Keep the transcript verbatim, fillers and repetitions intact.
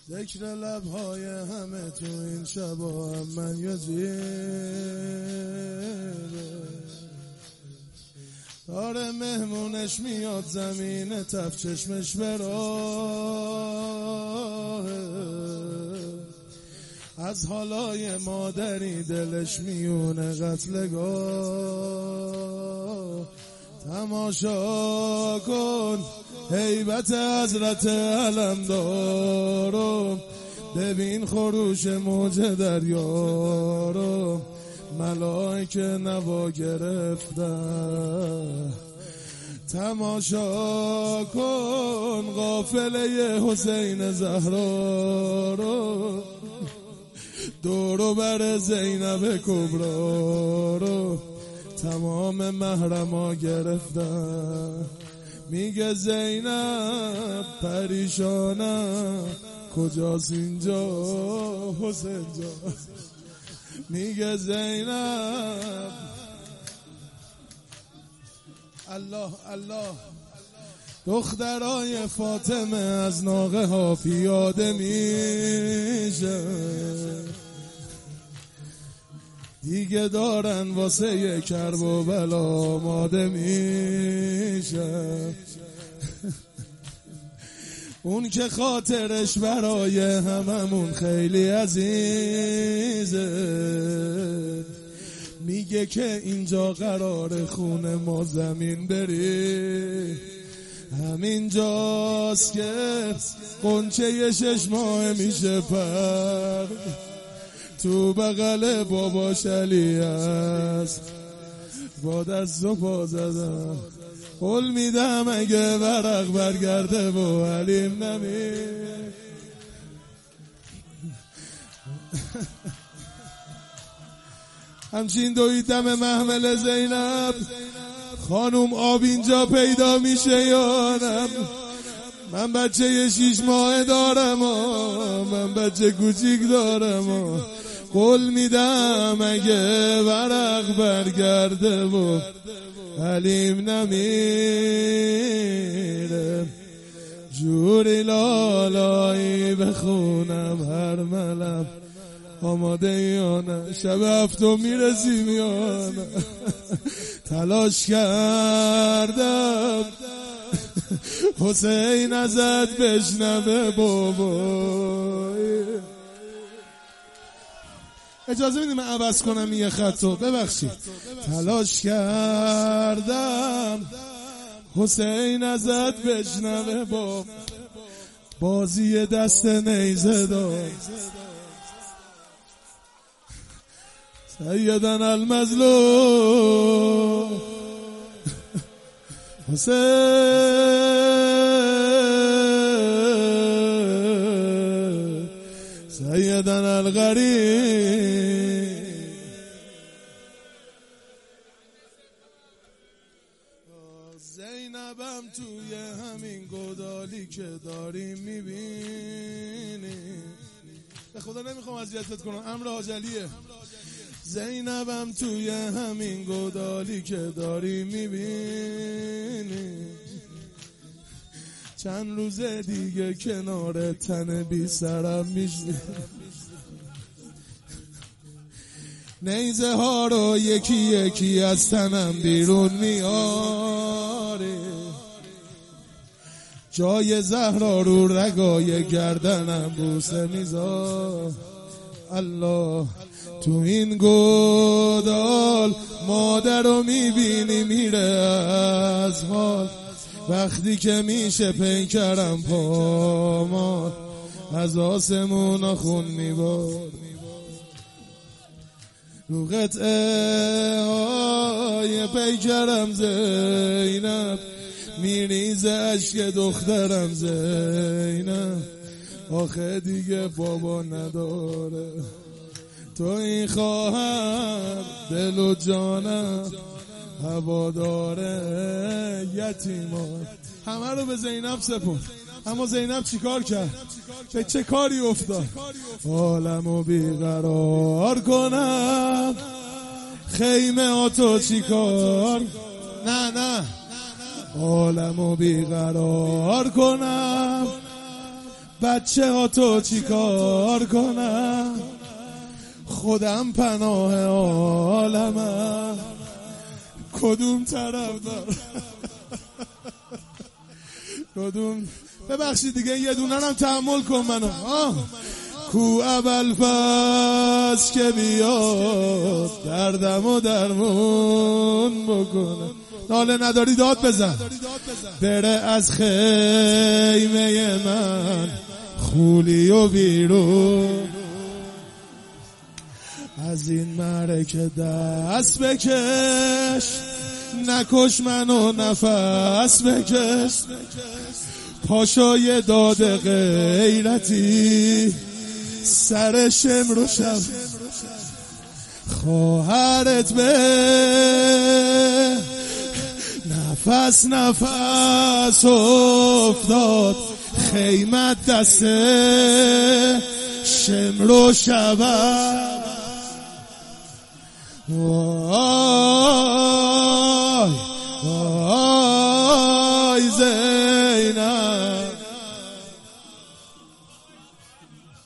ذکر لبهای همه تو این شبا هم من یزیده داره مهمونش میاد زمین تف چشمش براه از حالای مادری دلش میونه قتلگاه تماشا کن هیبت حضرت علمدارو ببین خروش موج دریا رو ملائکه نوا گرفتن تماشا کن قافله حسین زهرا رو دورو بر زینب کبرا رو تمام محرما گرفتن میگه زینب پریشانم کجاست اینجا حسین جا میگه زینب الله الله دخترای فاطمه از ناقه ها پیاده میشه دیگه دارن واسه کرب و بلا آماده میشه اون که خاطرش برای هممون خیلی عزیزه میگه که اینجا قرار خونه ما زمین بری همینجاست که قنچه شش ماه میشه پر تو بغل باباش علی است با دست و پا زدم قول میدم اگه ورق برگرده و علیم نمید همچین دویدم محمل زینب خانوم آب اینجا پیدا میشه یا نه من بچه یه شیش ماه دارم و من بچه کوچیک دارم و قول میدم اگه ورق برگرده و علیم نمیره جوری لالایی بخونم هر ملم آماده یا نه شب هفتم میرسیم یا نه تلاش کردم حسین ازت بشنوه بابای اجازه میدی من عوض کنم یه خطو ببخشید تلاش کردم حسین ازت بشنوه با بازی دست نیزه دار سیدن المظلوم حسین سیدن الغریب زینبم توی همین گودالی که داریم میبینیم به خدا نمیخوام اذیتت کنم امر عاجلیه زینبم توی همین گودالی که داریم میبینیم چند روز دیگه کنار تن بی سرم میشنیم نیزه ها رو یکی یکی از تنم بیرون میاره جای زهرا رو رگای گردنم بوسه میذار الله تو این گودال مادر رو میبینی میره از حال وقتی که میشه پیکرم پامال از آسمون خون میبار رو قطعه های پیکرم زینب میریزه عشق دخترم زینب آخه دیگه بابا نداره تو این خواهر دل و جانم هوا داره یتیمان همه رو به زینب سپرد اما زینب چی کار کرد؟ به چه کاری افتاد؟ عالمو بیقرار کنم خیمه آتو چی کار؟ نه نه عالمو بیقرار کنم بچه ها تو چی کار کنم، خودم پناه عالمم، کدوم طرف دار کدوم. ببخشید دیگه یه دونه هم تحمل کن منو. آه کو اول فصل که بیاد دردم و درمون بکنه. ناله نداری داد بزن، بره از خیمه من خولی و بیرون، از این معرکه دست بکش، نکش منو نفس بکش، پاشای داد غیرتی سر شمر و شب خواهرت به نفس نفس افتاد، خیمت دست شمر و شب. وای وای زینب